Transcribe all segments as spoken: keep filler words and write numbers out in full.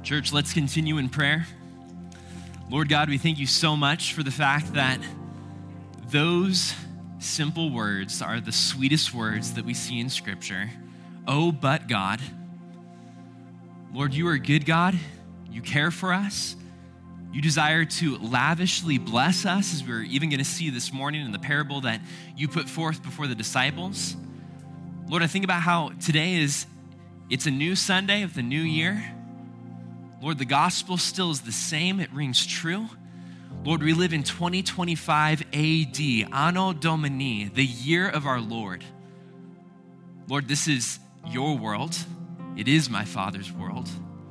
Church, let's continue in prayer. Lord God, we thank you so much for the fact that those simple words are the sweetest words that we see in Scripture. Oh, but God. Lord, you are a good God. You care for us. You desire to lavishly bless us, as we're even going to see this morning in the parable that you put forth before the disciples. Lord, I think about how today is, it's a new Sunday of the new year. Lord, the gospel still is the same. It rings true. Lord, we live in twenty twenty-five A D, Anno Domini, the year of our Lord. Lord, this is your world. It is my Father's world.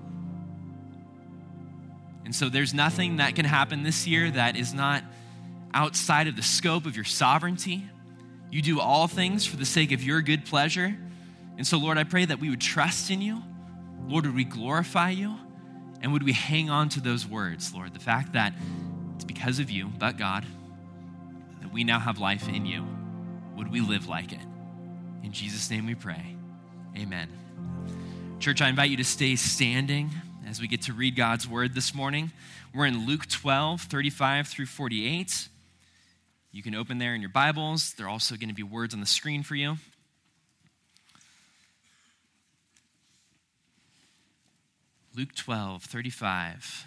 And so there's nothing that can happen this year that is not outside of the scope of your sovereignty. You do all things for the sake of your good pleasure. And so, Lord, I pray that we would trust in you. Lord, would we glorify you? And would we hang on to those words, Lord? The fact that it's because of you, but God, that we now have life in you. Would we live like it? In Jesus' name we pray. Amen. Church, I invite you to stay standing as we get to read God's word this morning. We're in Luke twelve, thirty-five through forty-eight. You can open there in your Bibles. There are also going to be words on the screen for you. Luke twelve, thirty-five.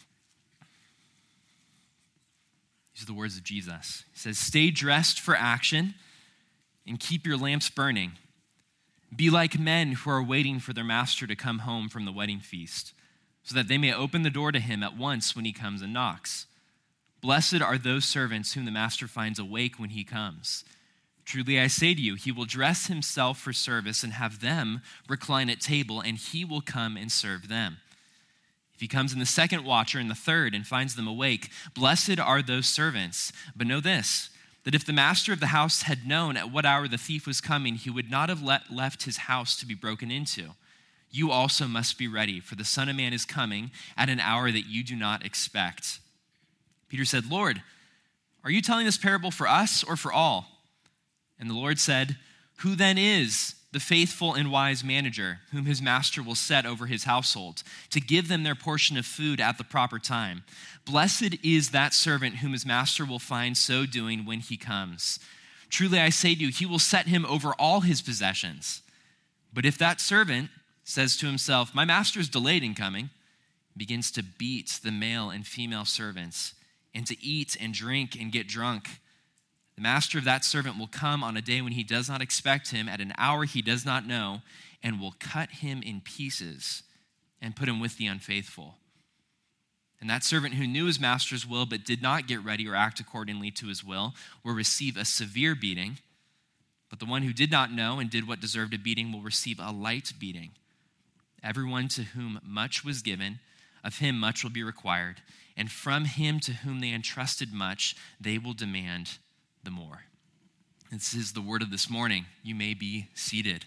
These are the words of Jesus. He says, "Stay dressed for action and keep your lamps burning. Be like men who are waiting for their master to come home from the wedding feast, so that they may open the door to him at once when he comes and knocks. Blessed are those servants whom the master finds awake when he comes. Truly I say to you, he will dress himself for service and have them recline at table, and he will come and serve them. If he comes in the second watch or in the third and finds them awake, blessed are those servants. But know this, that if the master of the house had known at what hour the thief was coming, he would not have let, left his house to be broken into. You also must be ready, for the Son of Man is coming at an hour that you do not expect." Peter said, "Lord, are you telling this parable for us or for all?" And the Lord said, "Who then is the faithful and wise manager whom his master will set over his household to give them their portion of food at the proper time? Blessed is that servant whom his master will find so doing when he comes. Truly I say to you, he will set him over all his possessions. But if that servant says to himself, 'My master is delayed in coming,' begins to beat the male and female servants, and to eat and drink and get drunk, the master of that servant will come on a day when he does not expect him, at an hour he does not know, and will cut him in pieces and put him with the unfaithful. And that servant who knew his master's will but did not get ready or act accordingly to his will will receive a severe beating. But the one who did not know and did what deserved a beating will receive a light beating. Everyone to whom much was given, of him much will be required. And from him to whom they entrusted much, they will demand the more." This is the word of this morning. You may be seated.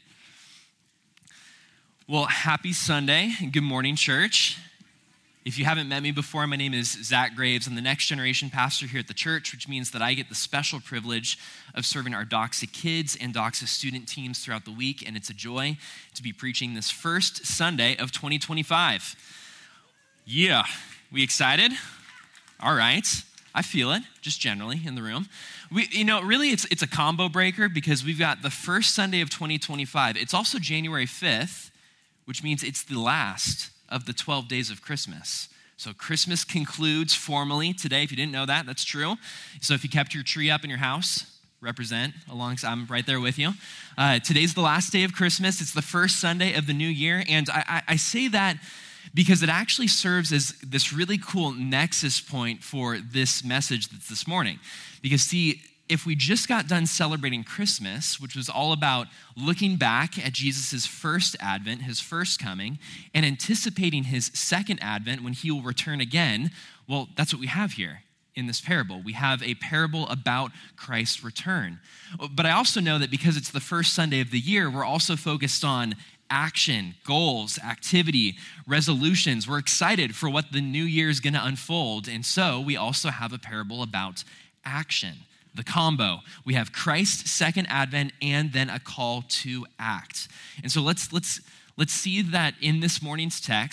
Well, happy Sunday and good morning, church. If you haven't met me before, my name is Zach Graves. I'm the next generation pastor here at the church, which means that I get the special privilege of serving our Doxa kids and Doxa student teams throughout the week, and it's a joy to be preaching this first Sunday of twenty twenty-five. Yeah, we excited? All right. I feel it, just generally in the room. We, you know, really it's it's a combo breaker because we've got the first Sunday of twenty twenty-five. It's also January fifth, which means it's the last of the twelve days of Christmas. So Christmas concludes formally today. If you didn't know that, that's true. So if you kept your tree up in your house, represent alongside, I'm right there with you. Uh, today's the last day of Christmas. It's the first Sunday of the new year. And I, I, I say that because it actually serves as this really cool nexus point for this message that's this morning. Because see, if we just got done celebrating Christmas, which was all about looking back at Jesus' first advent, his first coming, and anticipating his second advent when he will return again, well, that's what we have here in this parable. We have a parable about Christ's return. But I also know that because it's the first Sunday of the year, we're also focused on action, goals, activity, resolutions. We're excited for what the new year is going to unfold. And so we also have a parable about action. The combo. We have Christ's second advent and then a call to act. And so let's let's let's see that in this morning's text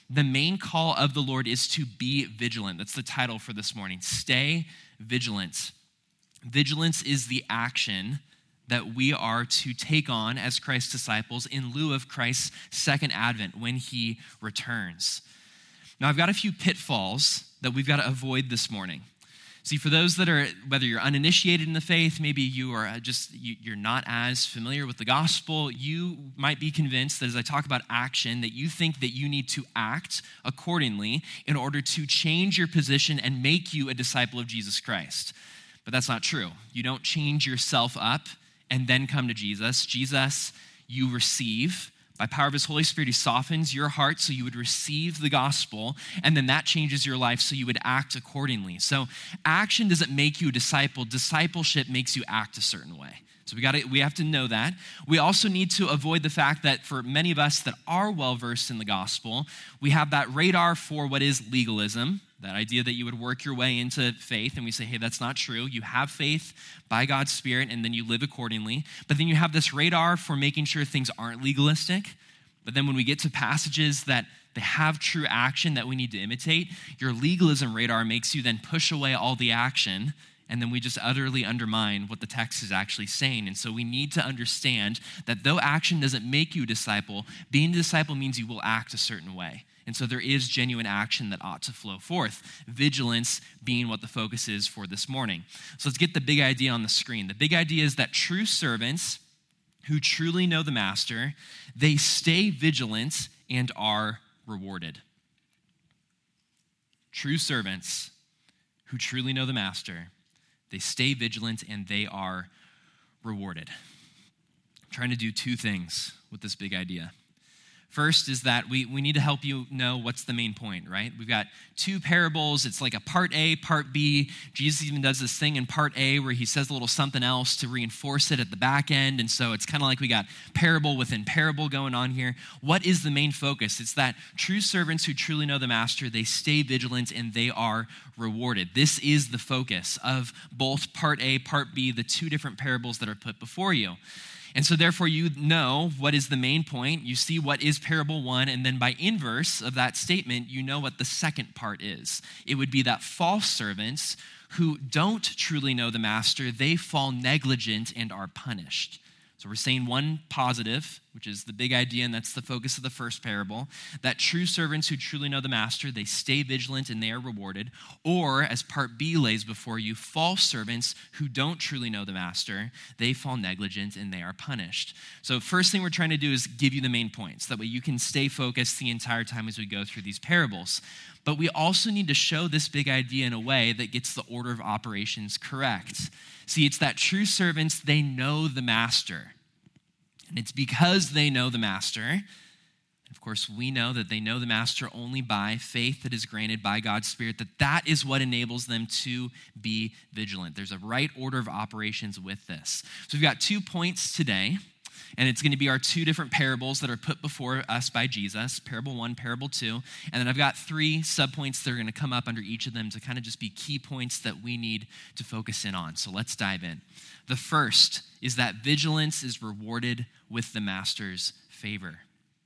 the main call of the Lord is to be vigilant. That's the title for this morning. Stay vigilant. Vigilance is the action that we are to take on as Christ's disciples in lieu of Christ's second advent when he returns. Now, I've got a few pitfalls that we've got to avoid this morning. See, for those that are, whether you're uninitiated in the faith, maybe you are just, you're not as familiar with the gospel, you might be convinced that as I talk about action, that you think that you need to act accordingly in order to change your position and make you a disciple of Jesus Christ. But that's not true. You don't change yourself up and then come to Jesus. Jesus, you receive. By power of his Holy Spirit, he softens your heart so you would receive the gospel, and then that changes your life so you would act accordingly. So action doesn't make you a disciple. Discipleship makes you act a certain way. So we got to, we have to know that. We also need to avoid the fact that for many of us that are well-versed in the gospel, we have that radar for what is legalism, that idea that you would work your way into faith, and we say, hey, that's not true. You have faith by God's Spirit, and then you live accordingly. But then you have this radar for making sure things aren't legalistic. But then when we get to passages that they have true action that we need to imitate, your legalism radar makes you then push away all the action, and then we just utterly undermine what the text is actually saying. And so we need to understand that though action doesn't make you a disciple, being a disciple means you will act a certain way. And so there is genuine action that ought to flow forth, vigilance being what the focus is for this morning. So let's get the big idea on the screen. The big idea is that true servants who truly know the master, they stay vigilant and are rewarded. True servants who truly know the master, they stay vigilant and they are rewarded. I'm trying to do two things with this big idea. First is that we, we need to help you know what's the main point, right? We've got two parables. It's like a part A, part B. Jesus even does this thing in part A where he says a little something else to reinforce it at the back end. And so it's kind of like we got parable within parable going on here. What is the main focus? It's that true servants who truly know the master, they stay vigilant and they are rewarded. This is the focus of both part A, part B, the two different parables that are put before you. And so therefore you know what is the main point. You see what is parable one, and then by inverse of that statement, you know what the second part is. It would be that false servants who don't truly know the master, they fall negligent and are punished. So we're saying one positive, which is the big idea, and that's the focus of the first parable, that true servants who truly know the master, they stay vigilant and they are rewarded. Or, as part B lays before you, false servants who don't truly know the master, they fall negligent and they are punished. So first thing we're trying to do is give you the main points. That way you can stay focused the entire time as we go through these parables. But we also need to show this big idea in a way that gets the order of operations correct. See, it's that true servants, they know the master. And it's because they know the master. Of course, we know that they know the master only by faith that is granted by God's Spirit, that that is what enables them to be vigilant. There's a right order of operations with this. So we've got two points today. And it's going to be our two different parables that are put before us by Jesus, parable one, parable two. And then I've got three subpoints that are going to come up under each of them to kind of just be key points that we need to focus in on. So let's dive in. The first is that vigilance is rewarded with the master's favor.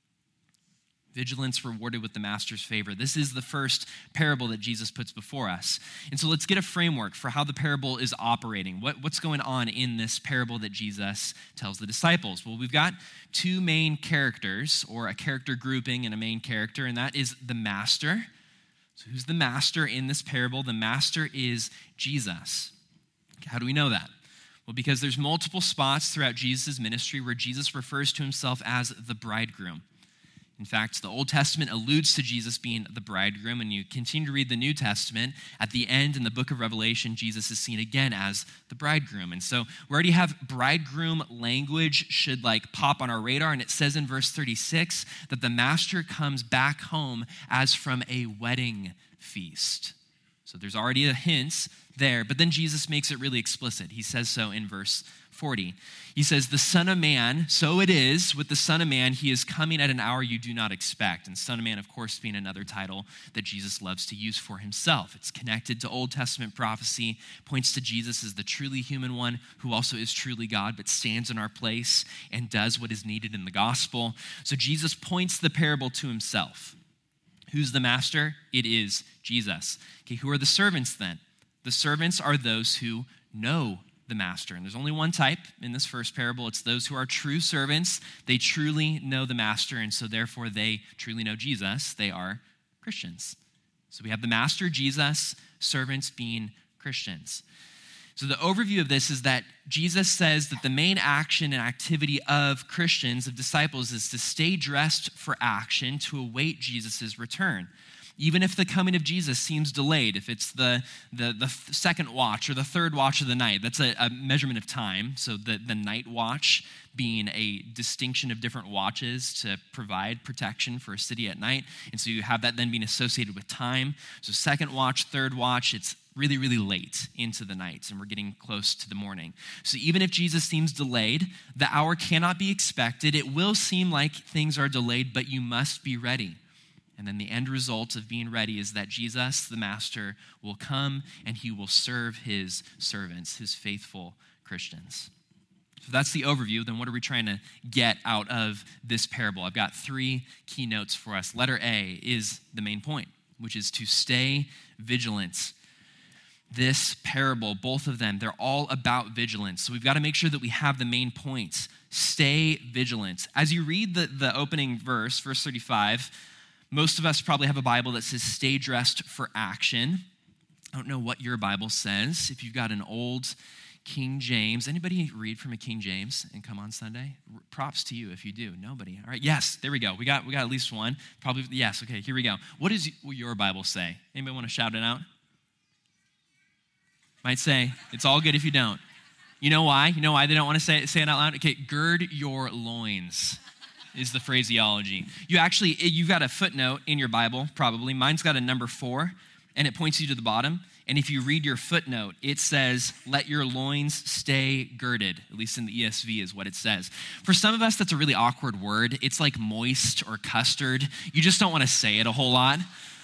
Vigilance rewarded with the master's favor. This is the first parable that Jesus puts before us. And so let's get a framework for how the parable is operating. What, what's going on in this parable that Jesus tells the disciples? Well, we've got two main characters, or a character grouping and a main character, and that is the master. So who's the master in this parable? The master is Jesus. How do we know that? Well, because there's multiple spots throughout Jesus' ministry where Jesus refers to himself as the bridegroom. In fact, the Old Testament alludes to Jesus being the bridegroom, and you continue to read the New Testament. At the end, in the book of Revelation, Jesus is seen again as the bridegroom. And so we already have bridegroom language should like pop on our radar, and it says in verse thirty-six that the master comes back home as from a wedding feast. So there's already a hint there, but then Jesus makes it really explicit. He says so in verse forty. He says, the Son of Man, so it is with the Son of Man, he is coming at an hour you do not expect. And Son of Man, of course, being another title that Jesus loves to use for himself. It's connected to Old Testament prophecy, points to Jesus as the truly human one who also is truly God, but stands in our place and does what is needed in the gospel. So Jesus points the parable to himself. Who's the master? It is Jesus. Okay, who are the servants then? The servants are those who know the master. And there's only one type in this first parable. It's those who are true servants. They truly know the master, and so therefore they truly know Jesus. They are Christians. So we have the master, Jesus, servants being Christians. So the overview of this is that Jesus says that the main action and activity of Christians, of disciples, is to stay dressed for action to await Jesus' return. Even if the coming of Jesus seems delayed, if it's the, the, the second watch or the third watch of the night, that's a, a measurement of time. So the, the night watch being a distinction of different watches to provide protection for a city at night. And so you have that then being associated with time. So second watch, third watch, it's really, really late into the night, and we're getting close to the morning. So even if Jesus seems delayed, the hour cannot be expected. It will seem like things are delayed, but you must be ready. And then the end result of being ready is that Jesus, the master, will come and he will serve his servants, his faithful Christians. So that's the overview. Then what are we trying to get out of this parable? I've got three key notes for us. Letter A is the main point, which is to stay vigilant. This parable, both of them, they're all about vigilance. So we've got to make sure that we have the main points. Stay vigilant. As you read the, the opening verse, verse thirty-five, most of us probably have a Bible that says stay dressed for action. I don't know what your Bible says. If you've got an old King James, anybody read from a King James and come on Sunday? Props to you if you do. Nobody. All right, yes, there we go. We got we got at least one. Probably, yes, okay, here we go. What does your Bible say? Anybody want to shout it out? Might say, it's all good if you don't. You know why? You know why they don't want to say it, say it out loud? Okay, gird your loins is the phraseology. You actually, you've got a footnote in your Bible, probably. Mine's got a number four, and it points you to the bottom. And if you read your footnote, it says, let your loins stay girded. At least in the E S V is what it says. For some of us, that's a really awkward word. It's like moist or custard. You just don't want to say it a whole lot.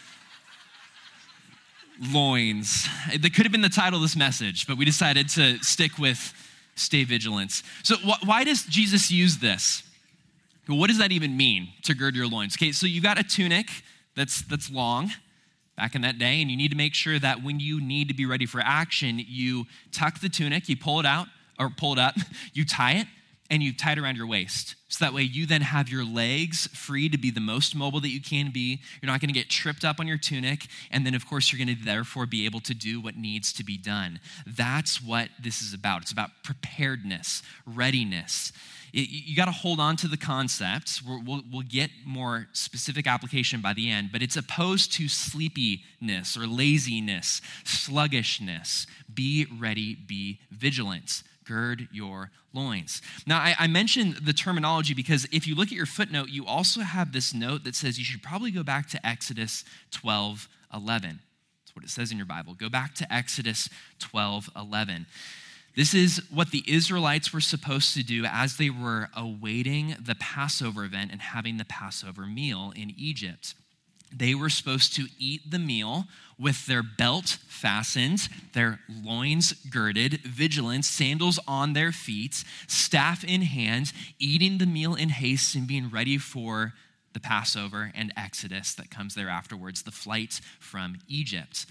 Loins. That could have been the title of this message, but we decided to stick with stay vigilant. So wh- why does Jesus use this? What does that even mean, to gird your loins? Okay, so you've got a tunic that's that's long back in that day, and you need to make sure that when you need to be ready for action, you tuck the tunic, you pull it out, or pull it up, you tie it, and you tie it around your waist. So that way you then have your legs free to be the most mobile that you can be. You're not gonna get tripped up on your tunic, and then of course you're gonna therefore be able to do what needs to be done. That's what this is about. It's about preparedness, readiness. You got to hold on to the concepts. We'll, we'll get more specific application by the end, but it's opposed to sleepiness or laziness, sluggishness. Be ready, be vigilant. Gird your loins. Now, I, I mentioned the terminology because if you look at your footnote, you also have this note that says you should probably go back to Exodus twelve eleven. That's what it says in your Bible. Go back to Exodus twelve eleven. This is what the Israelites were supposed to do as they were awaiting the Passover event and having the Passover meal in Egypt. They were supposed to eat the meal with their belt fastened, their loins girded, vigilant, sandals on their feet, staff in hand, eating the meal in haste and being ready for the Passover and Exodus that comes there afterwards, the flight from Egypt.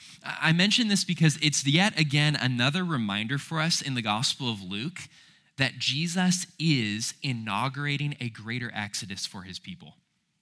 I mention this because it's yet again another reminder for us in the Gospel of Luke that Jesus is inaugurating a greater exodus for his people.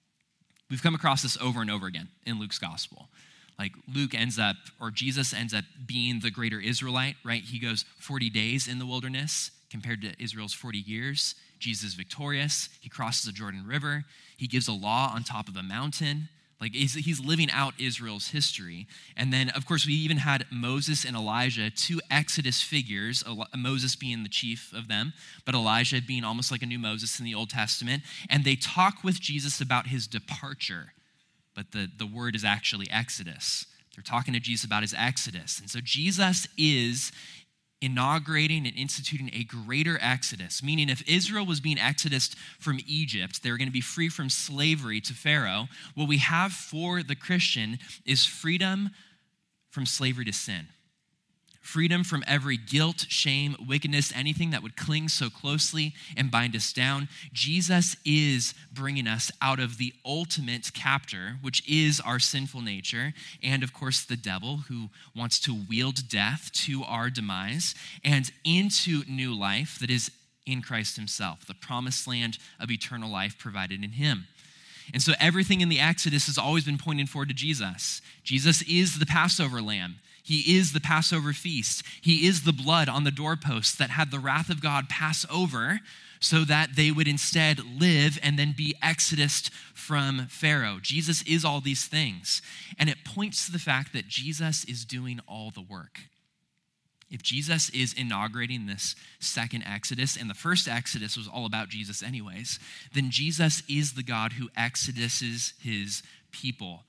We've come across this over and over again in Luke's Gospel. Like Luke ends up, or Jesus ends up being the greater Israelite, right? He goes forty days in the wilderness compared to Israel's forty years. Jesus is victorious. He crosses the Jordan River. He gives a law on top of a mountain. Like he's, he's living out Israel's history. And then, of course, we even had Moses and Elijah, two Exodus figures, Moses being the chief of them, but Elijah being almost like a new Moses in the Old Testament. And they talk with Jesus about his departure, but the, the word is actually Exodus. They're talking to Jesus about his Exodus. And so Jesus is inaugurating and instituting a greater exodus, meaning if Israel was being exodused from Egypt, they were going to be free from slavery to Pharaoh. What we have for the Christian is freedom from slavery to sin, freedom from every guilt, shame, wickedness, anything that would cling so closely and bind us down. Jesus is bringing us out of the ultimate captor, which is our sinful nature, and of course the devil who wants to wield death to our demise, and into new life that is in Christ himself, the promised land of eternal life provided in him. And so everything in the Exodus has always been pointing forward to Jesus. Jesus is the Passover lamb. He is the Passover feast. He is the blood on the doorposts that had the wrath of God pass over so that they would instead live and then be exodused from Pharaoh. Jesus is all these things. And it points to the fact that Jesus is doing all the work. If Jesus is inaugurating this second Exodus, and the first Exodus was all about Jesus anyways, then Jesus is the God who exoduses his people.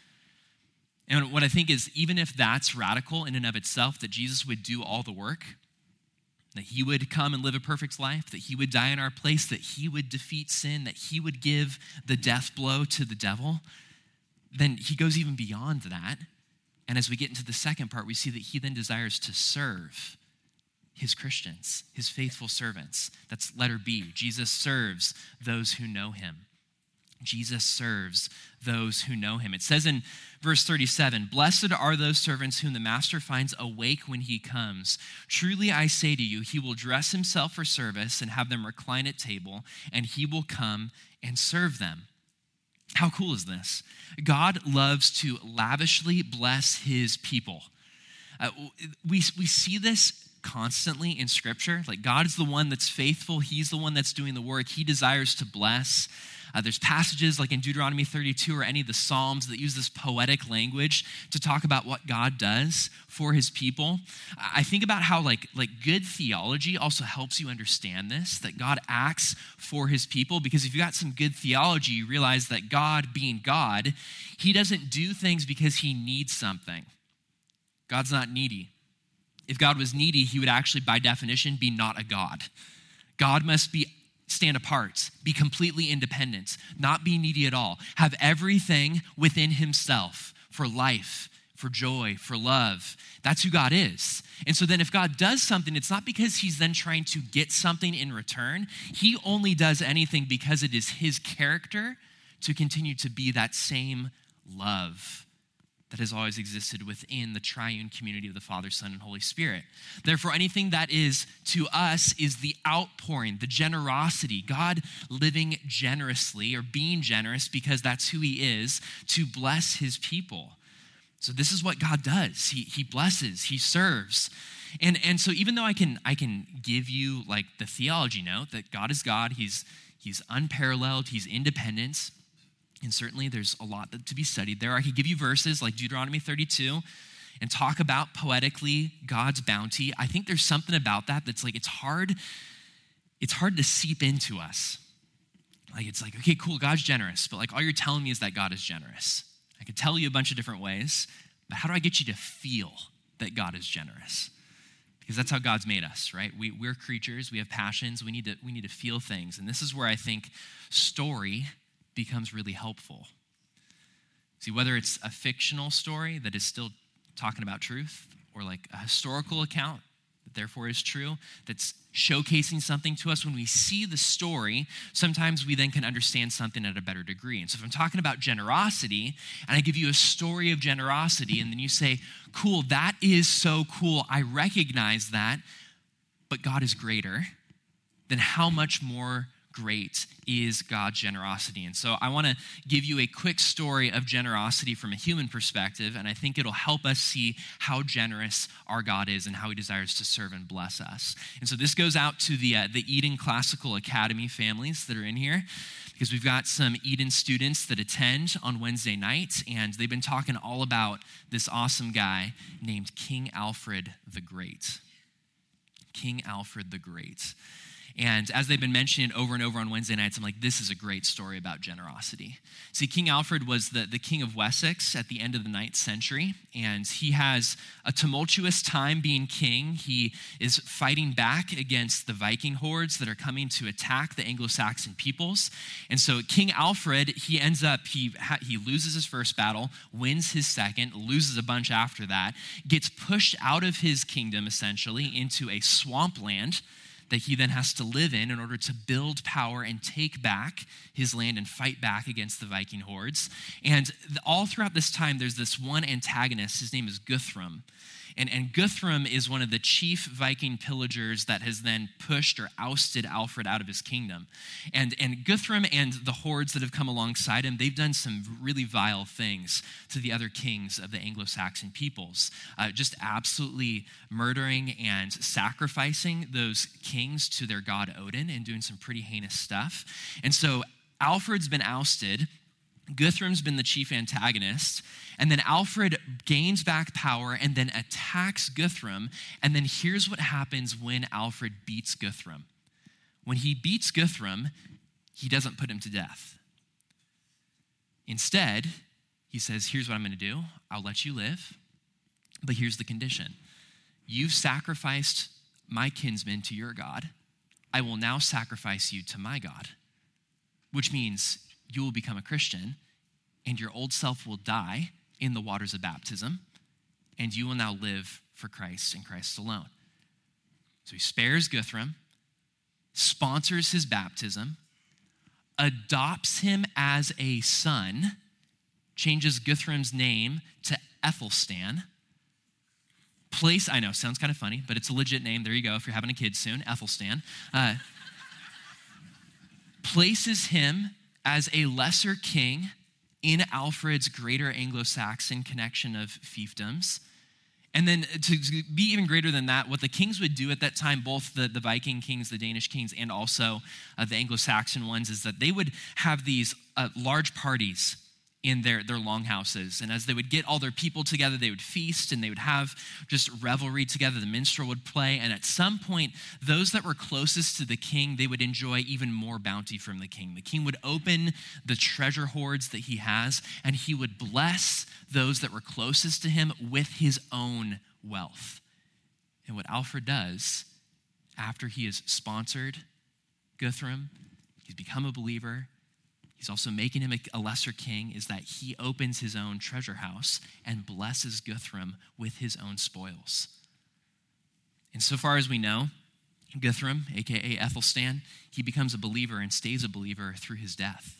And what I think is, even if that's radical in and of itself, that Jesus would do all the work, that he would come and live a perfect life, that he would die in our place, that he would defeat sin, that he would give the death blow to the devil, then he goes even beyond that. And as we get into the second part, we see that he then desires to serve his Christians, his faithful servants. That's letter B. Jesus serves those who know him. Jesus serves those who know him. It says in verse thirty-seven, "Blessed are those servants whom the master finds awake when he comes. Truly I say to you, he will dress himself for service and have them recline at table, and he will come and serve them." How cool is this? God loves to lavishly bless his people. Uh, we, we see this constantly in Scripture. Like, God is the one that's faithful. He's the one that's doing the work. He desires to bless. Uh, there's passages like in Deuteronomy thirty-two or any of the Psalms that use this poetic language to talk about what God does for his people. I think about how like, like good theology also helps you understand this, that God acts for his people, because if you got some good theology, you realize that God, being God, he doesn't do things because he needs something. God's not needy. If God was needy, he would actually, by definition, be not a God. God must be stand apart, be completely independent, not be needy at all, have everything within himself for life, for joy, for love. That's who God is. And so then if God does something, it's not because he's then trying to get something in return. He only does anything because it is his character to continue to be that same love that has always existed within the triune community of the Father, Son, and Holy Spirit. Therefore, anything that is to us is the outpouring, the generosity, God living generously or being generous because that's who he is, to bless his people. So this is what God does. He, he blesses, he serves. And, and so even though I can, I can give you like the theology note that God is God, he's, he's unparalleled, he's independent, and certainly there's a lot to be studied there. I could give you verses like Deuteronomy thirty-two and talk about poetically God's bounty. I think there's something about that that's like, it's hard, it's hard to seep into us. Like, it's like, okay, cool, God's generous, but like all you're telling me is that God is generous. I could tell you a bunch of different ways, but how do I get you to feel that God is generous? Because that's how God's made us, right? We, we're creatures, we have passions, we need to, we need to feel things. And this is where I think story becomes really helpful. See, whether it's a fictional story that is still talking about truth, or like a historical account that therefore is true, that's showcasing something to us, when we see the story, sometimes we then can understand something at a better degree. And so if I'm talking about generosity, and I give you a story of generosity, and then you say, cool, that is so cool, I recognize that, but God is greater, then how much more great is God's generosity? And so I want to give you a quick story of generosity from a human perspective, and I think it'll help us see how generous our God is and how he desires to serve and bless us. And so this goes out to the uh, the Eden Classical Academy families that are in here, because we've got some Eden students that attend on Wednesday nights, and they've been talking all about this awesome guy named King Alfred the Great. King Alfred the Great. And as they've been mentioning it over and over on Wednesday nights, I'm like, this is a great story about generosity. See, King Alfred was the, the king of Wessex at the end of the ninth century, and he has a tumultuous time being king. He is fighting back against the Viking hordes that are coming to attack the Anglo-Saxon peoples. And so King Alfred, he ends up, he, he loses his first battle, wins his second, loses a bunch after that, gets pushed out of his kingdom, essentially, into a swampland that he then has to live in in order to build power and take back his land and fight back against the Viking hordes. And all throughout this time, there's this one antagonist. His name is Guthrum. And, and Guthrum is one of the chief Viking pillagers that has then pushed or ousted Alfred out of his kingdom. And, and Guthrum and the hordes that have come alongside him, they've done some really vile things to the other kings of the Anglo-Saxon peoples, uh, just absolutely murdering and sacrificing those kings to their god Odin and doing some pretty heinous stuff. And so Alfred's been ousted. Guthrum's been the chief antagonist, and then Alfred gains back power and then attacks Guthrum, and then here's what happens when Alfred beats Guthrum. When he beats Guthrum, he doesn't put him to death. Instead, he says, here's what I'm going to do. I'll let you live, but here's the condition. You've sacrificed my kinsman to your God. I will now sacrifice you to my God, which means you will become a Christian, and your old self will die in the waters of baptism, and you will now live for Christ and Christ alone. So he spares Guthrum, sponsors his baptism, adopts him as a son, changes Guthrum's name to Ethelstan. Place, I know, sounds kind of funny, but it's a legit name. There you go, if you're having a kid soon, Ethelstan. Uh, places him as a lesser king in Alfred's greater Anglo-Saxon connection of fiefdoms. And then to be even greater than that, what the kings would do at that time, both the, the Viking kings, the Danish kings, and also uh, the Anglo-Saxon ones, is that they would have these uh, large parties in their, their longhouses. And as they would get all their people together, they would feast and they would have just revelry together. The minstrel would play. And at some point, those that were closest to the king, they would enjoy even more bounty from the king. The king would open the treasure hoards that he has, and he would bless those that were closest to him with his own wealth. And what Alfred does after he has sponsored Guthrum, he's become a believer, he's also making him a lesser king, is that he opens his own treasure house and blesses Guthrum with his own spoils. And so far as we know, Guthrum, a k a. Ethelstan, he becomes a believer and stays a believer through his death.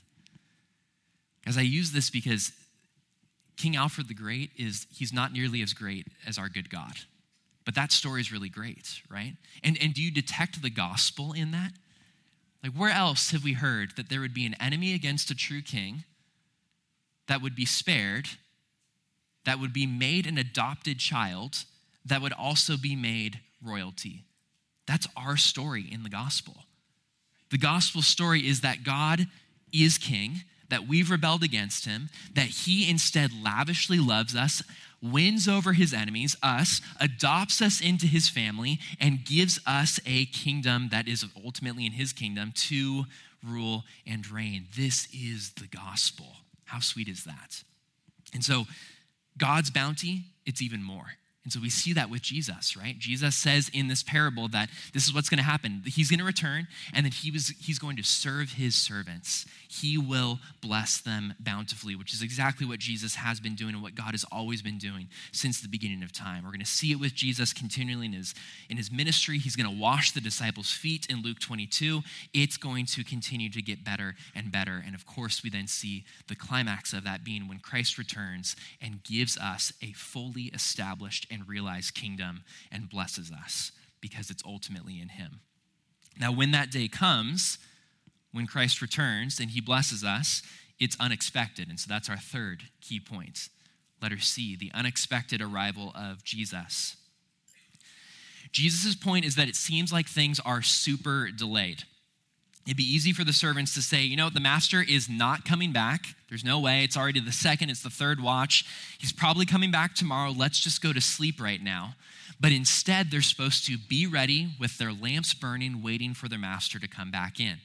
As I use this because King Alfred the Great is, he's not nearly as great as our good God. But that story is really great, right? And, and do you detect the gospel in that? Like, where else have we heard that there would be an enemy against a true king that would be spared, that would be made an adopted child, that would also be made royalty? That's our story in the gospel. The gospel story is that God is king, that we've rebelled against him, that he instead lavishly loves us, wins over his enemies, us, adopts us into his family, and gives us a kingdom that is ultimately in his kingdom to rule and reign. This is the gospel. How sweet is that? And so God's bounty, it's even more. And so we see that with Jesus, right? Jesus says in this parable that this is what's going to happen. He's going to return, and then he was, he's going to serve his servants. He will bless them bountifully, which is exactly what Jesus has been doing and what God has always been doing since the beginning of time. We're going to see it with Jesus continually in his, in his ministry. He's going to wash the disciples' feet in Luke twenty-two. It's going to continue to get better and better. And of course, we then see the climax of that being when Christ returns and gives us a fully established and realized kingdom and blesses us because it's ultimately in him. Now, when that day comes, when Christ returns and he blesses us, it's unexpected. And so that's our third key point. Letter C, the unexpected arrival of Jesus. Jesus' point is that it seems like things are super delayed. It'd be easy for the servants to say, you know, the master is not coming back. There's no way. It's already the second. It's the third watch. He's probably coming back tomorrow. Let's just go to sleep right now. But instead, they're supposed to be ready with their lamps burning, waiting for their master to come back in.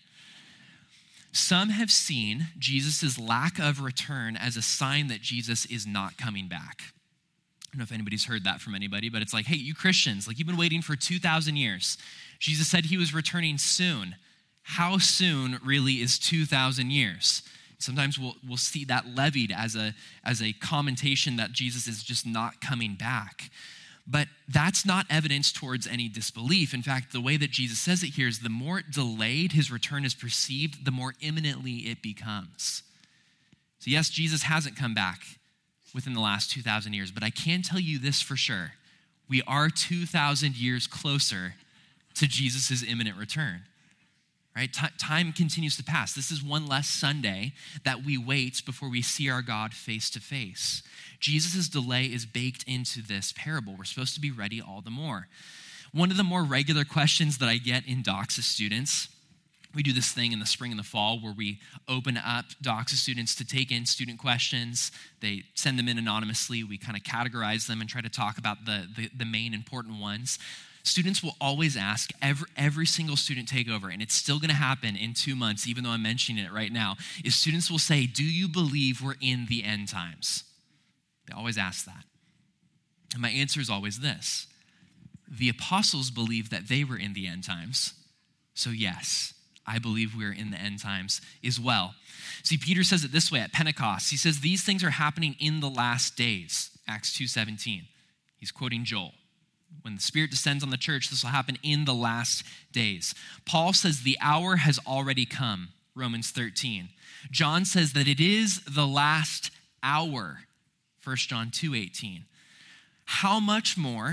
Some have seen Jesus' lack of return as a sign that Jesus is not coming back. I don't know if anybody's heard that from anybody, but it's like, hey, you Christians, like you've been waiting for two thousand years. Jesus said he was returning soon. How soon really is two thousand years? Sometimes we'll, we'll see that levied as a, as a commentation that Jesus is just not coming back. But that's not evidence towards any disbelief. In fact, the way that Jesus says it here is the more delayed his return is perceived, the more imminently it becomes. So yes, Jesus hasn't come back within the last two thousand years, but I can tell you this for sure. We are two thousand years closer to Jesus' imminent return. Right? T- time continues to pass. This is one less Sunday that we wait before we see our God face to face. Jesus' delay is baked into this parable. We're supposed to be ready all the more. One of the more regular questions that I get in Doxa students, we do this thing in the spring and the fall where we open up Doxa students to take in student questions. They send them in anonymously. We kind of categorize them and try to talk about the, the, the main important ones. Students will always ask, every, every single student takeover, and it's still going to happen in two months, even though I'm mentioning it right now, is students will say, do you believe we're in the end times? They always ask that. And my answer is always this. The apostles believed that they were in the end times. So yes, I believe we're in the end times as well. See, Peter says it this way at Pentecost. He says, these things are happening in the last days, Acts two seventeen. He's quoting Joel. When the Spirit descends on the church, this will happen in the last days. Paul says the hour has already come, Romans thirteen. John says that it is the last hour, First John two eighteen. How much more,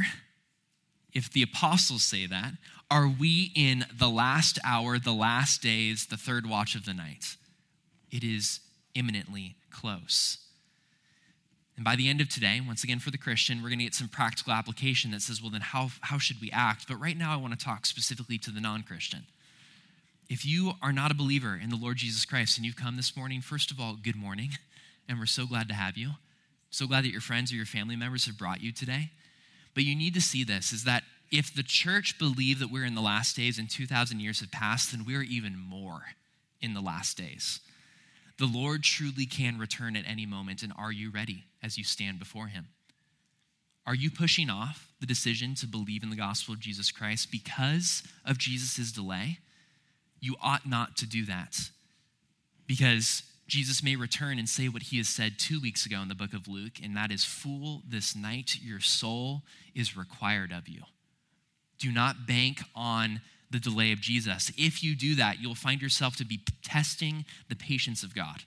if the apostles say that, are we in the last hour, the last days, the third watch of the night? It is imminently close. And by the end of today, once again for the Christian, we're going to get some practical application that says, well, then how, how should we act? But right now I want to talk specifically to the non-Christian. If you are not a believer in the Lord Jesus Christ and you've come this morning, first of all, good morning. And we're so glad to have you. So glad that your friends or your family members have brought you today. But you need to see this, is that if the church believed that we're in the last days and two thousand years have passed, then we're even more in the last days. The Lord truly can return at any moment, and are you ready as you stand before him? Are you pushing off the decision to believe in the gospel of Jesus Christ because of Jesus' delay? You ought not to do that, because Jesus may return and say what he has said two weeks ago in the book of Luke, and that is, fool, this night your soul is required of you. Do not bank on the delay of Jesus. If you do that, you'll find yourself to be testing the patience of God.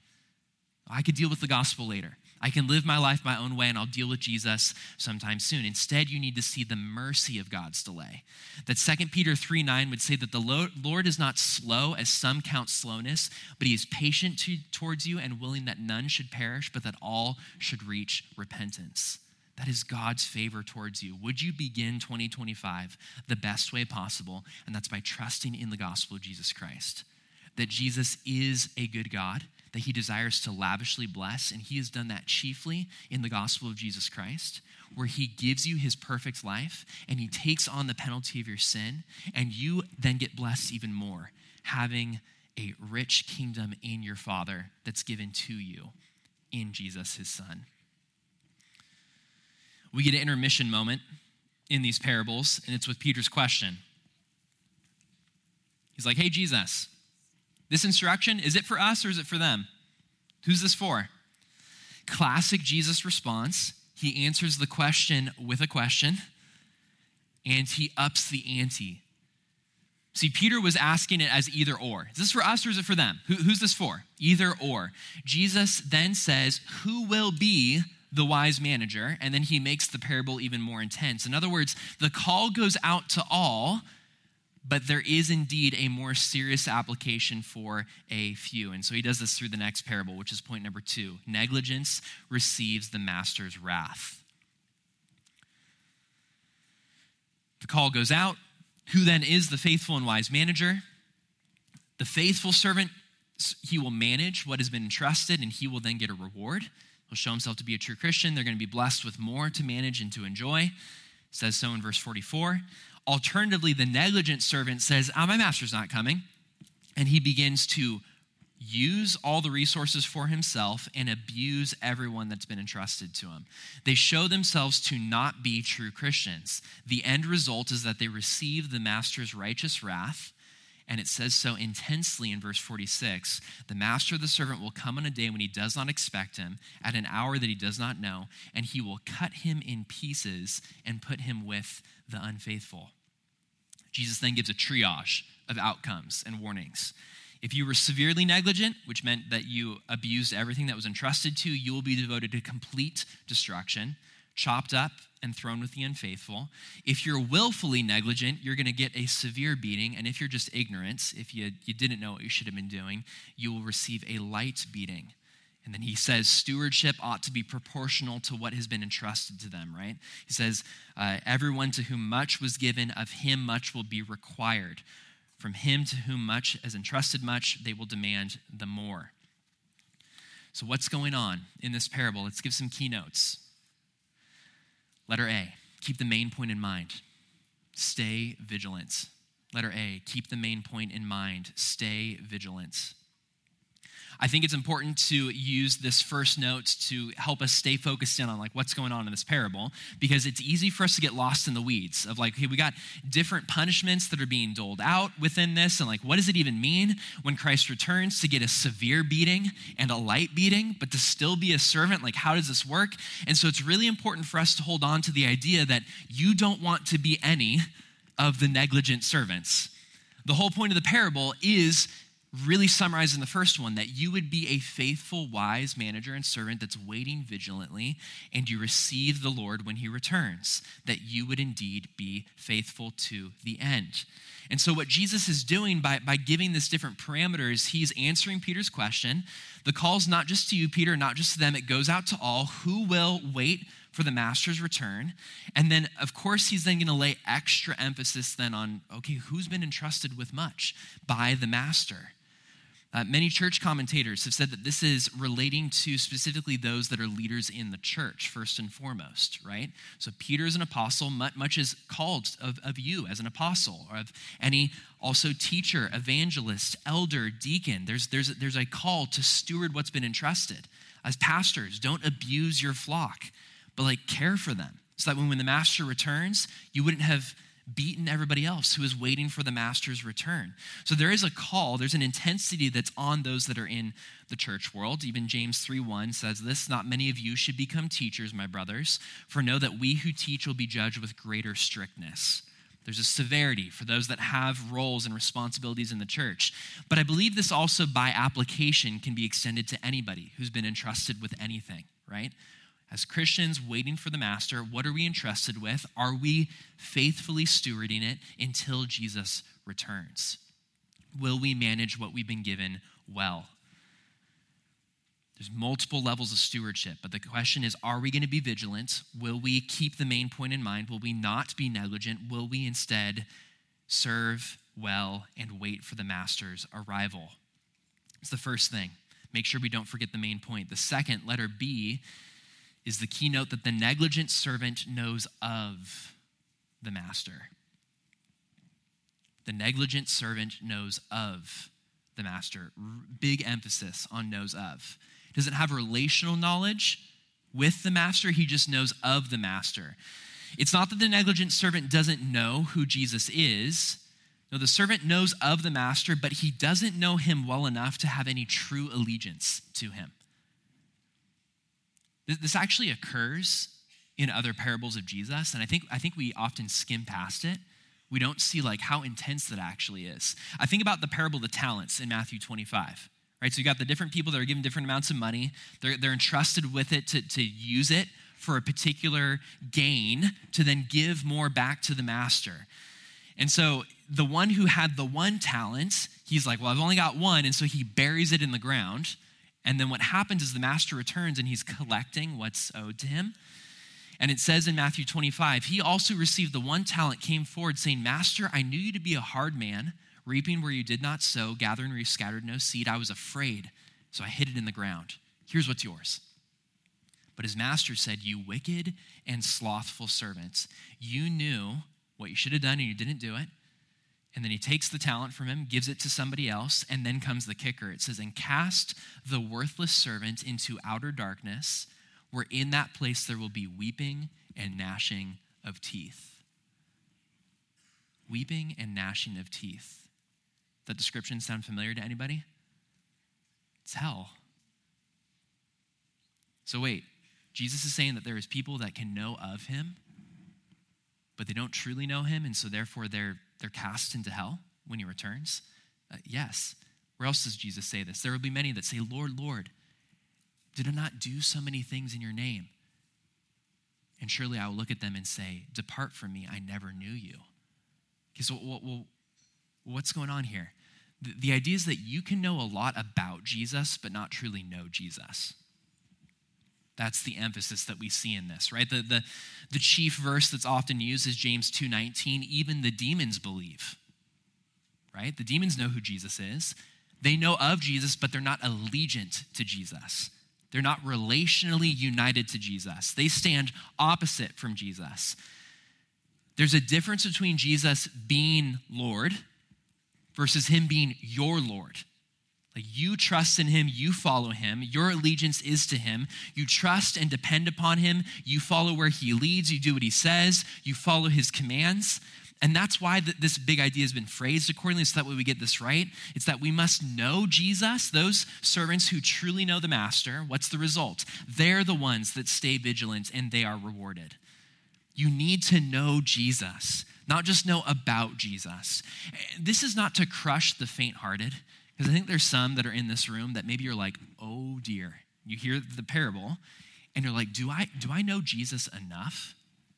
I could deal with the gospel later. I can live my life my own way and I'll deal with Jesus sometime soon. Instead, you need to see the mercy of God's delay. That Second Peter three nine would say that the Lord is not slow as some count slowness, but he is patient to, towards you and willing that none should perish, but that all should reach repentance. That is God's favor towards you. Would you begin twenty twenty-five the best way possible? And that's by trusting in the gospel of Jesus Christ. That Jesus is a good God, that he desires to lavishly bless, and he has done that chiefly in the gospel of Jesus Christ, where he gives you his perfect life, and he takes on the penalty of your sin, and you then get blessed even more, having a rich kingdom in your Father that's given to you in Jesus, his Son. We get an intermission moment in these parables, and it's with Peter's question. He's like, hey, Jesus, this instruction, is it for us or is it for them? Who's this for? Classic Jesus response. He answers the question with a question, and he ups the ante. See, Peter was asking it as either or. Is this for us or is it for them? Who, who's this for? Either or. Jesus then says, who will be the wise manager? And then he makes the parable even more intense. In other words, the call goes out to all, but there is indeed a more serious application for a few. And so he does this through the next parable, which is point number two. Negligence receives the master's wrath. The call goes out. Who then is the faithful and wise manager? The faithful servant, he will manage what has been entrusted, and he will then get a reward. He'll show himself to be a true Christian. They're going to be blessed with more to manage and to enjoy. It says so in verse forty-four. Alternatively, the negligent servant says, oh, my master's not coming. And he begins to use all the resources for himself and abuse everyone that's been entrusted to him. They show themselves to not be true Christians. The end result is that they receive the master's righteous wrath, and it says so intensely in verse forty-six, the master of the servant will come on a day when he does not expect him, at an hour that he does not know, and he will cut him in pieces and put him with the unfaithful. Jesus then gives a triage of outcomes and warnings. If you were severely negligent, which meant that you abused everything that was entrusted to you, you will be devoted to complete destruction, chopped up and thrown with the unfaithful. If you're willfully negligent, you're going to get a severe beating. And if you're just ignorant, if you, you didn't know what you should have been doing, you will receive a light beating. And then he says stewardship ought to be proportional to what has been entrusted to them, right? He says, uh, everyone to whom much was given, of him much will be required. From him to whom much is entrusted much, they will demand the more. So what's going on in this parable? Let's give some keynotes. Letter A, keep the main point in mind. Stay vigilant. Letter A, keep the main point in mind. Stay vigilant. I think it's important to use this first note to help us stay focused in on like what's going on in this parable, because it's easy for us to get lost in the weeds of like, hey, we got different punishments that are being doled out within this, and like, what does it even mean when Christ returns to get a severe beating and a light beating, but to still be a servant? Like, how does this work? And so it's really important for us to hold on to the idea that you don't want to be any of the negligent servants. The whole point of the parable is really summarized in the first one, that you would be a faithful, wise manager and servant that's waiting vigilantly, and you receive the Lord when he returns, that you would indeed be faithful to the end. And so what Jesus is doing by, by giving this different parameters, he's answering Peter's question. The call's not just to you, Peter, not just to them. It goes out to all who will wait for the master's return. And then, of course, he's then going to lay extra emphasis then on, okay, who's been entrusted with much by the master? Uh, many church commentators have said that this is relating to specifically those that are leaders in the church, first and foremost, right? So Peter is an apostle, much, much is called of, of you as an apostle, or of any also teacher, evangelist, elder, deacon. There's, there's, there's a call to steward what's been entrusted. As pastors, don't abuse your flock, but like care for them, so that when, when the master returns, you wouldn't have beaten everybody else who is waiting for the master's return. So there is a call, there's an intensity that's on those that are in the church world. Even James three one says this, not many of you should become teachers, my brothers, for know that we who teach will be judged with greater strictness. There's a severity for those that have roles and responsibilities in the church. But I believe this also by application can be extended to anybody who's been entrusted with anything, right? As Christians waiting for the master, what are we entrusted with? Are we faithfully stewarding it until Jesus returns? Will we manage what we've been given well? There's multiple levels of stewardship, but the question is, are we going to be vigilant? Will we keep the main point in mind? Will we not be negligent? Will we instead serve well and wait for the master's arrival? It's the first thing. Make sure we don't forget the main point. The second, letter B, is the keynote that the negligent servant knows of the master. The negligent servant knows of the master. Big emphasis on knows of. He doesn't have relational knowledge with the master, he just knows of the master. It's not that the negligent servant doesn't know who Jesus is. No, the servant knows of the master, but he doesn't know him well enough to have any true allegiance to him. This actually occurs in other parables of Jesus, and I think I think we often skim past it. We don't see like how intense that actually is. I think about the parable of the talents in Matthew twenty-five, right? So you got the different people that are given different amounts of money. They're, they're entrusted with it to, to use it for a particular gain to then give more back to the master. And so the one who had the one talent, he's like, well, I've only got one, and so he buries it in the ground. And then what happens is the master returns and he's collecting what's owed to him. And it says in Matthew twenty-five, he also received the one talent, came forward saying, Master, I knew you to be a hard man, reaping where you did not sow, gathering where you scattered no seed. I was afraid, so I hid it in the ground. Here's what's yours." But his master said, "You wicked and slothful servants, you knew what you should have done and you didn't do it." And then he takes the talent from him, gives it to somebody else, and then comes the kicker. It says, "And cast the worthless servant into outer darkness, where in that place there will be weeping and gnashing of teeth." Weeping and gnashing of teeth. That description sound familiar to anybody? It's hell. So wait, Jesus is saying that there is people that can know of him, but they don't truly know him, and so therefore they're they're cast into hell when he returns? Uh, yes. Where else does Jesus say this? "There will be many that say, 'Lord, Lord, did I not do so many things in your name?' And surely I will look at them and say, 'Depart from me, I never knew you.'" Okay, so well, what's going on here? The, the idea is that you can know a lot about Jesus, but not truly know Jesus. That's the emphasis that we see in this, right? The, the, the chief verse that's often used is James two nineteen. Even the demons believe, right? The demons know who Jesus is. They know of Jesus, but they're not allegiant to Jesus. They're not relationally united to Jesus. They stand opposite from Jesus. There's a difference between Jesus being Lord versus him being your Lord. Like, you trust in him, you follow him, your allegiance is to him, you trust and depend upon him, you follow where he leads, you do what he says, you follow his commands. And that's why th- this big idea has been phrased accordingly, so that way we get this right. It's that we must know Jesus. Those servants who truly know the master, what's the result? They're the ones that stay vigilant and they are rewarded. You need to know Jesus, not just know about Jesus. This is not to crush the faint-hearted, because I think there's some that are in this room that maybe you're like, "Oh dear." You hear the parable and you're like, do I do I know Jesus enough?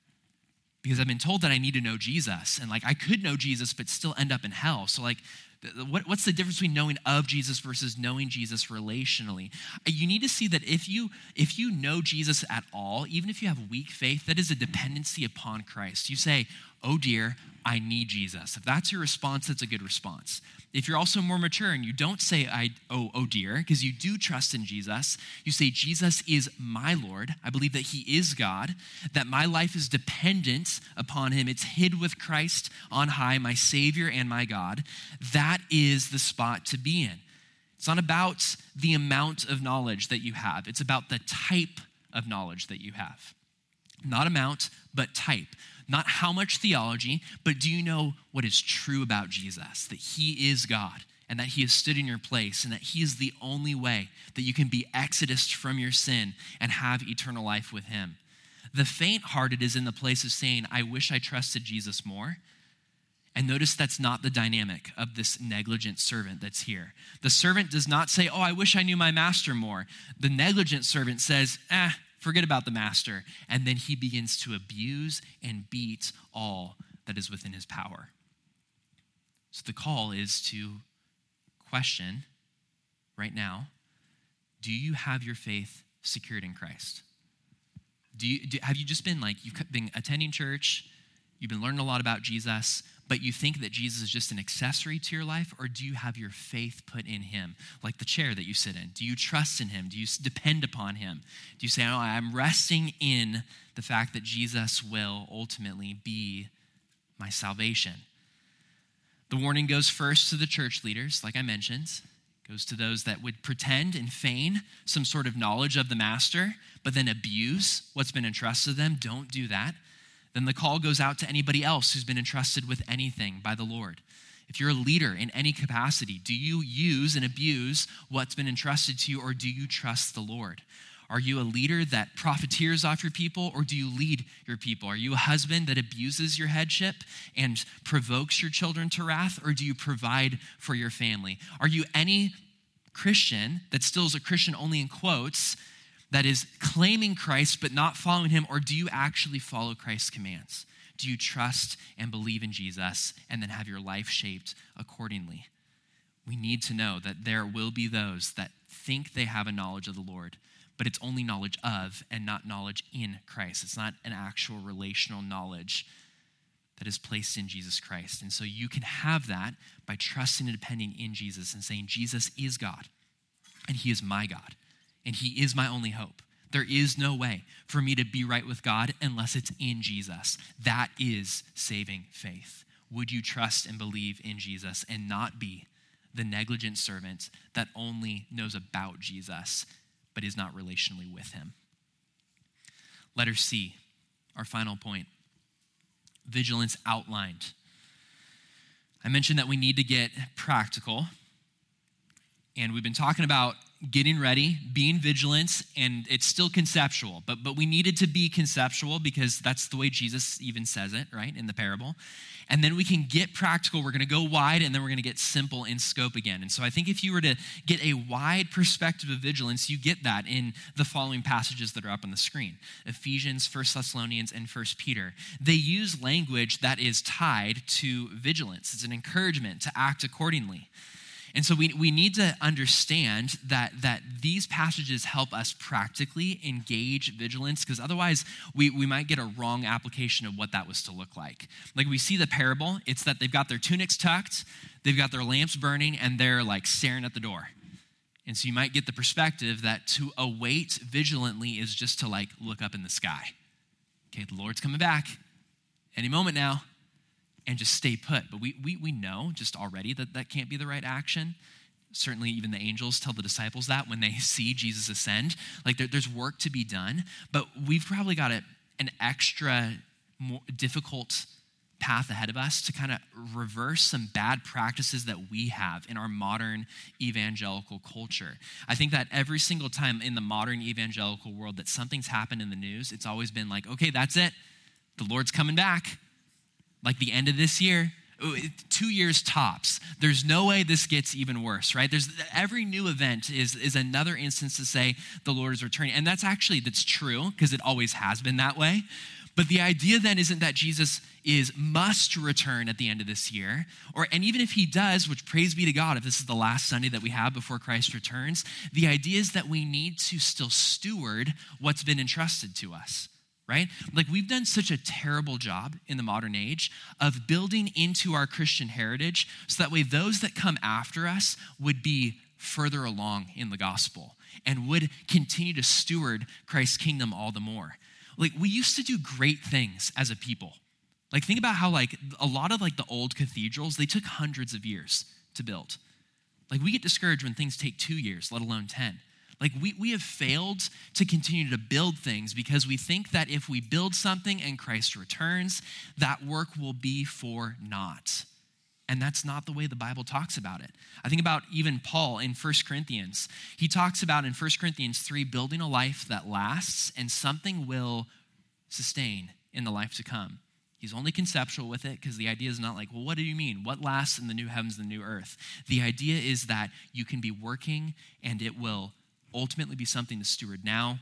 Because I've been told that I need to know Jesus, and like I could know Jesus but still end up in hell. So like, what, what's the difference between knowing of Jesus versus knowing Jesus relationally? You need to see that if you if you know Jesus at all, even if you have weak faith, that is a dependency upon Christ. You say, "Oh dear, I need Jesus." If that's your response, that's a good response. If you're also more mature and you don't say, I, oh, oh dear, because you do trust in Jesus, you say, "Jesus is my Lord. I believe that he is God, that my life is dependent upon him. It's hid with Christ on high, my Savior and my God." That is the spot to be in. It's not about the amount of knowledge that you have. It's about the type of knowledge that you have. Not amount, but type. Not how much theology, but do you know what is true about Jesus? That he is God, and that he has stood in your place, and that he is the only way that you can be exodused from your sin and have eternal life with him. The faint-hearted is in the place of saying, "I wish I trusted Jesus more." And notice that's not the dynamic of this negligent servant that's here. The servant does not say, "Oh, I wish I knew my master more." The negligent servant says, eh, forget about the master. And then he begins to abuse and beat all that is within his power. So the call is to question right now, do you have your faith secured in Christ? Do you, do, have you just been like, you've been attending church, you've been learning a lot about Jesus, but you think that Jesus is just an accessory to your life? Or do you have your faith put in him? Like the chair that you sit in. Do you trust in him? Do you depend upon him? Do you say, "Oh, I'm resting in the fact that Jesus will ultimately be my salvation"? The warning goes first to the church leaders, like I mentioned. It goes to those that would pretend and feign some sort of knowledge of the master, but then abuse what's been entrusted to them. Don't do that. Then the call goes out to anybody else who's been entrusted with anything by the Lord. If you're a leader in any capacity, do you use and abuse what's been entrusted to you, or do you trust the Lord? Are you a leader that profiteers off your people, or do you lead your people? Are you a husband that abuses your headship and provokes your children to wrath, or do you provide for your family? Are you any Christian that still is a Christian only in quotes, that is claiming Christ but not following him, or do you actually follow Christ's commands? Do you trust and believe in Jesus and then have your life shaped accordingly? We need to know that there will be those that think they have a knowledge of the Lord, but it's only knowledge of and not knowledge in Christ. It's not an actual relational knowledge that is placed in Jesus Christ. And so you can have that by trusting and depending in Jesus and saying, Jesus is God, and he is my God, and he is my only hope. There is no way for me to be right with God unless it's in Jesus. That is saving faith. Would you trust and believe in Jesus and not be the negligent servant that only knows about Jesus but is not relationally with him? Letter C, our final point. Vigilance outlined. I mentioned that we need to get practical, and we've been talking about getting ready, being vigilant, and it's still conceptual, but, but we needed to be conceptual because that's the way Jesus even says it, right, in the parable. And then we can get practical. We're going to go wide, and then we're going to get simple in scope again. And so I think if you were to get a wide perspective of vigilance, you get that in the following passages that are up on the screen. Ephesians, First Thessalonians, and First Peter. They use language that is tied to vigilance. It's an encouragement to act accordingly. And so we, we need to understand that, that these passages help us practically engage vigilance, because otherwise we, we might get a wrong application of what that was to look like. Like we see the parable, it's that they've got their tunics tucked, they've got their lamps burning, and they're like staring at the door. And so you might get the perspective that to await vigilantly is just to like look up in the sky. Okay, the Lord's coming back any moment now. And just stay put. But we, we we know just already that that can't be the right action. Certainly even the angels tell the disciples that when they see Jesus ascend. Like there, there's work to be done, but we've probably got a, an extra more difficult path ahead of us to kind of reverse some bad practices that we have in our modern evangelical culture. I think that every single time in the modern evangelical world that something's happened in the news, it's always been like, okay, that's it. The Lord's coming back. Like the end of this year, two years tops. There's no way this gets even worse, right? There's every new event is, is another instance to say the Lord is returning. And that's actually, that's true because it always has been that way. But the idea then isn't that Jesus is must return at the end of this year, or and even if he does, which praise be to God, if this is the last Sunday that we have before Christ returns, the idea is that we need to still steward what's been entrusted to us. Right? Like we've done such a terrible job in the modern age of building into our Christian heritage so that way those that come after us would be further along in the gospel and would continue to steward Christ's kingdom all the more. Like we used to do great things as a people. Like think about how like a lot of like the old cathedrals, they took hundreds of years to build. Like we get discouraged when things take two years, let alone ten. Like we, we have failed to continue to build things because we think that if we build something and Christ returns, that work will be for naught. And that's not the way the Bible talks about it. I think about even Paul in First Corinthians. He talks about in First Corinthians three, building a life that lasts and something will sustain in the life to come. He's only conceptual with it because the idea is not like, well, what do you mean? What lasts in the new heavens and the new earth? The idea is that you can be working and it will ultimately be something to steward now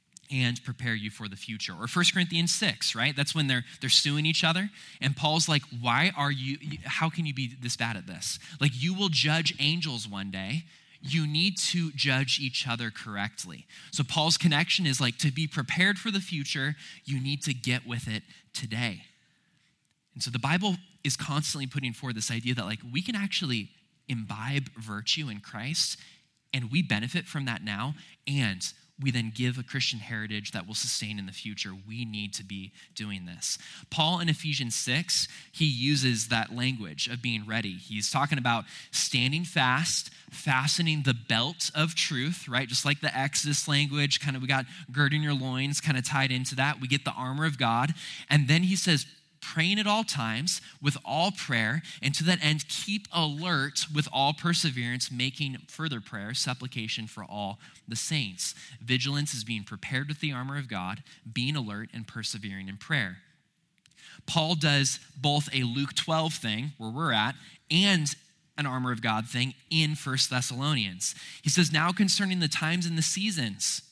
and prepare you for the future. Or First Corinthians six, right? That's when they're they're suing each other. And Paul's like, why are you, how can you be this bad at this? Like you will judge angels one day. You need to judge each other correctly. So Paul's connection is like to be prepared for the future, you need to get with it today. And so the Bible is constantly putting forward this idea that like we can actually imbibe virtue in Christ and we benefit from that now, and we then give a Christian heritage that will sustain in the future. We need to be doing this. Paul in Ephesians six, he uses that language of being ready. He's talking about standing fast, fastening the belt of truth, right? Just like the Exodus language, kind of we got girding your loins kind of tied into that. We get the armor of God. And then he says, praying at all times with all prayer, and to that end keep alert with all perseverance, making further prayer, supplication for all the saints. Vigilance is being prepared with the armor of God, being alert and persevering in prayer. Paul does both a Luke twelve thing, where we're at, and an armor of God thing in First Thessalonians. He says, now concerning the times and the seasons,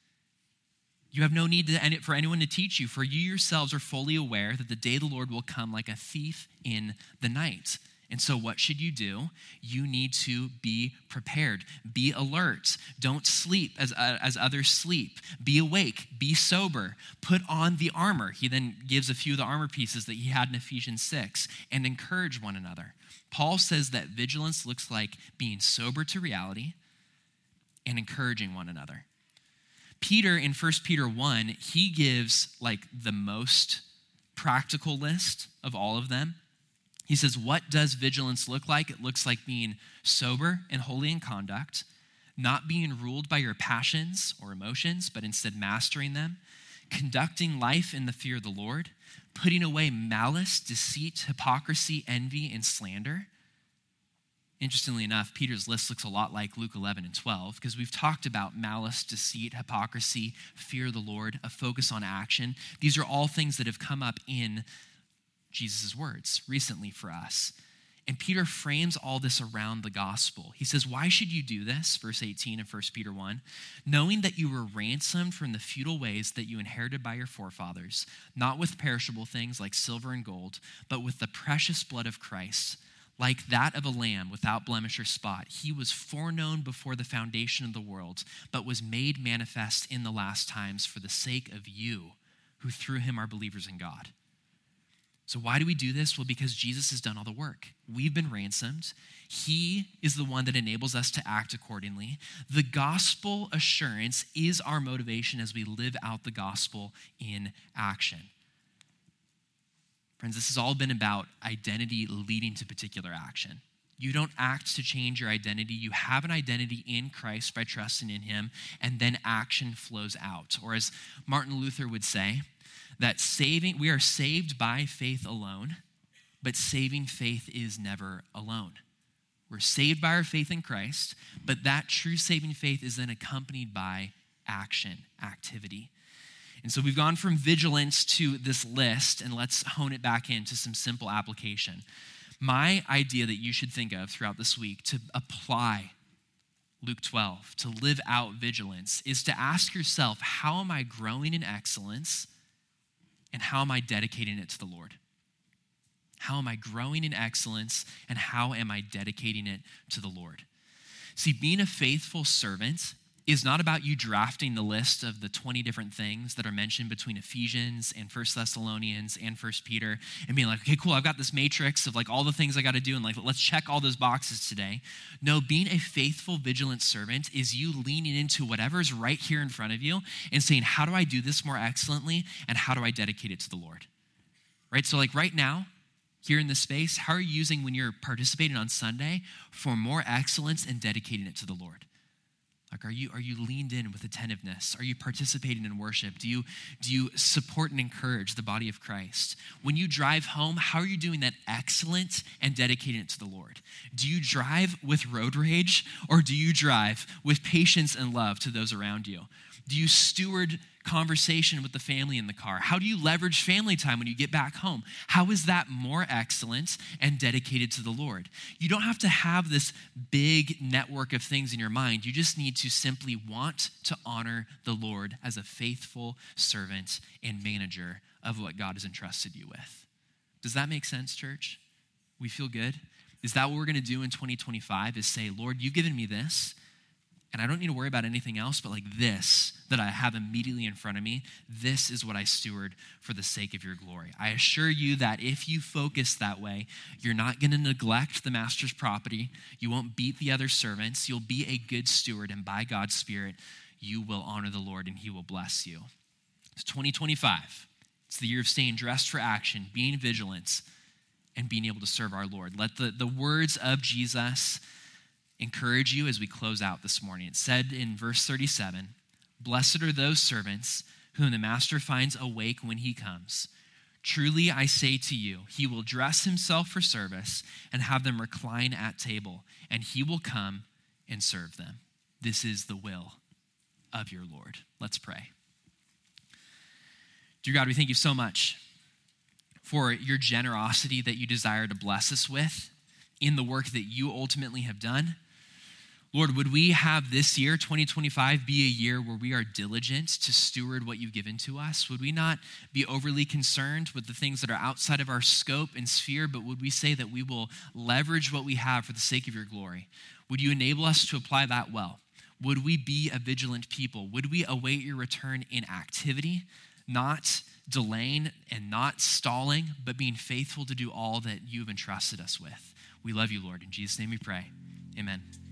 you have no need to, for anyone to teach you, for you yourselves are fully aware that the day of the Lord will come like a thief in the night. And so what should you do? You need to be prepared. Be alert. Don't sleep as, uh, as others sleep. Be awake. Be sober. Put on the armor. He then gives a few of the armor pieces that he had in Ephesians six, and encourage one another. Paul says that vigilance looks like being sober to reality and encouraging one another. Peter, in First Peter one, he gives like the most practical list of all of them. He says, what does vigilance look like? It looks like being sober and holy in conduct, not being ruled by your passions or emotions, but instead mastering them, conducting life in the fear of the Lord, putting away malice, deceit, hypocrisy, envy, and slander. Interestingly enough, Peter's list looks a lot like Luke eleven and twelve, because we've talked about malice, deceit, hypocrisy, fear of the Lord, a focus on action. These are all things that have come up in Jesus' words recently for us. And Peter frames all this around the gospel. He says, why should you do this? Verse eighteen of First Peter one, knowing that you were ransomed from the futile ways that you inherited by your forefathers, not with perishable things like silver and gold, but with the precious blood of Christ, like that of a lamb without blemish or spot. He was foreknown before the foundation of the world, but was made manifest in the last times for the sake of you, who through him are believers in God. So why do we do this? Well, because Jesus has done all the work. We've been ransomed. He is the one that enables us to act accordingly. The gospel assurance is our motivation as we live out the gospel in action. Friends, this has all been about identity leading to particular action. You don't act to change your identity. You have an identity in Christ by trusting in him, and then action flows out. Or as Martin Luther would say, that saving, we are saved by faith alone, but saving faith is never alone. We're saved by our faith in Christ, but that true saving faith is then accompanied by action, activity. And so we've gone from vigilance to this list, and let's hone it back into some simple application. My idea that you should think of throughout this week to apply Luke twelve, to live out vigilance, is to ask yourself, how am I growing in excellence? And how am I dedicating it to the Lord? How am I growing in excellence, and how am I dedicating it to the Lord? See, being a faithful servant is not about you drafting the list of the twenty different things that are mentioned between Ephesians and First Thessalonians and First Peter and being like, okay, cool, I've got this matrix of like all the things I got to do, and like, let's check all those boxes today. No, being a faithful, vigilant servant is you leaning into whatever's right here in front of you and saying, how do I do this more excellently, and how do I dedicate it to the Lord? Right? So like right now, here in this space, how are you using when you're participating on Sunday for more excellence and dedicating it to the Lord? Like, are you are you leaned in with attentiveness? Are you participating in worship? Do you, do you support and encourage the body of Christ? When you drive home, how are you doing that excellent and dedicating it to the Lord? Do you drive with road rage, or do you drive with patience and love to those around you? Do you steward conversation with the family in the car? How do you leverage family time when you get back home? How is that more excellent and dedicated to the Lord? You don't have to have this big network of things in your mind. You just need to simply want to honor the Lord as a faithful servant and manager of what God has entrusted you with. Does that make sense, church? We feel good? Is that what we're going to do in twenty twenty-five, is say, Lord, you've given me this, and I don't need to worry about anything else, but like this that I have immediately in front of me, this is what I steward for the sake of your glory. I assure you that if you focus that way, you're not going to neglect the master's property. You won't beat the other servants. You'll be a good steward, and by God's Spirit, you will honor the Lord and he will bless you. It's twenty twenty-five. It's the year of staying dressed for action, being vigilant, and being able to serve our Lord. Let the, the words of Jesus encourage you as we close out this morning. It said in verse thirty-seven, blessed are those servants whom the master finds awake when he comes. Truly I say to you, he will dress himself for service and have them recline at table, and he will come and serve them. This is the will of your Lord. Let's pray. Dear God, we thank you so much for your generosity that you desire to bless us with in the work that you ultimately have done. Lord, would we have this year, twenty twenty-five, be a year where we are diligent to steward what you've given to us? Would we not be overly concerned with the things that are outside of our scope and sphere, but would we say that we will leverage what we have for the sake of your glory? Would you enable us to apply that well? Would we be a vigilant people? Would we await your return in activity, not delaying and not stalling, but being faithful to do all that you have entrusted us with? We love you, Lord. In Jesus' name we pray. Amen.